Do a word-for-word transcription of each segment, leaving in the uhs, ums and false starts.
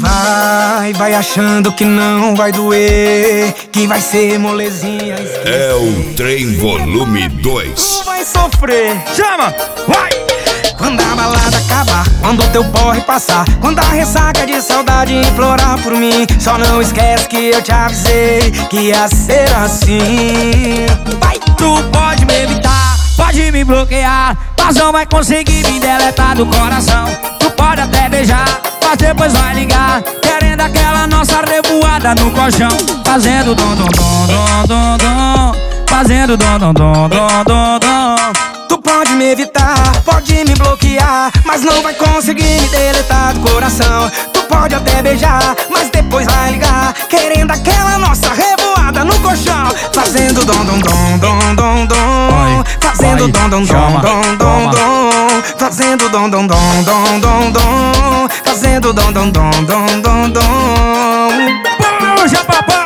Vai, vai achando que não vai doer, que vai ser molezinha. Esquecer. É o Trem Volume dois. Tu vai sofrer, Chama, vai! quando a balada acabar, quando o teu porre passar, quando a ressaca de saudade implorar por mim. Só não esquece que eu te avisei que ia ser assim. Vai, Tu pode me evitar, pode me bloquear, mas não vai conseguir me deletar do coração. Tu pode até beijar, mas depois vai ligar, querendo aquela nossa revoada no colchão. Fazendo dom dom dom dom dom dom, fazendo dom dom dom dom dom dom. tu pode me evitar, pode me bloquear, mas não vai conseguir me deletar do coração. Tu pode até beijar, mas depois vai ligar, querendo aquela nossa revoada no colchão. Fazendo dom dom dom dom dom dom, fazendo dom dom dom dom dom dom, fazendo dom dom dom dom dom dom, fazendo dom dom dom dom dom dom. Puxa, papai!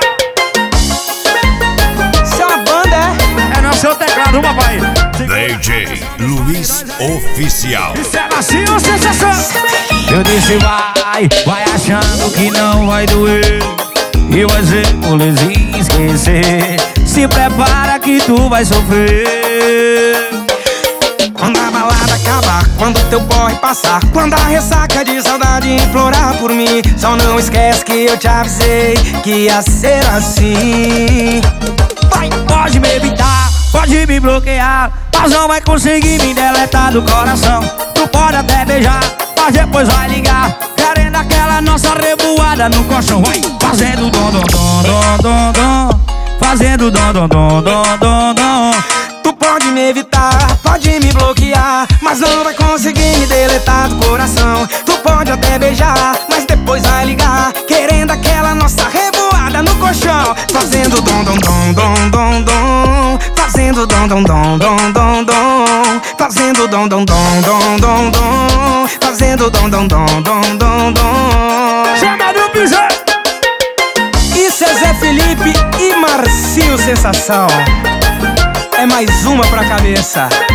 Isso é uma banda, é? É no seu teclado, papai! D J Luiz Oficial. Isso é macio, sensação! Eu disse vai, vai achando que não vai doer, e vai ser molezinha esquecer. Se prepara que tu vai sofrer. Quando a balada acabar, quando o teu porre passar, quando a ressaca de saudade implorar por mim. Só não esquece que eu te avisei que ia ser assim. Vai, pode me evitar, pode me bloquear, mas não vai conseguir me deletar do coração. Tu pode até beijar, mas depois vai ligar, querendo aquela nossa revoada no colchão. Vai, fazendo dom dom dom dom dom dom, fazendo dom dom dom dom dom dom. Tu pode me evitar, pode me bloquear, mas não vai conseguir me deletar do coração. Tu pode até beijar, mas depois vai ligar, querendo aquela nossa revoada no colchão. Fazendo dom dom dom dom dom dom, fazendo dom dom dom dom dom dom, fazendo dom dom dom dom dom dom, fazendo dom dom dom dom dom dom. Chama no pisão! Isso é Zé Felipe e Marcinho Sensação. É mais uma pra cabeça.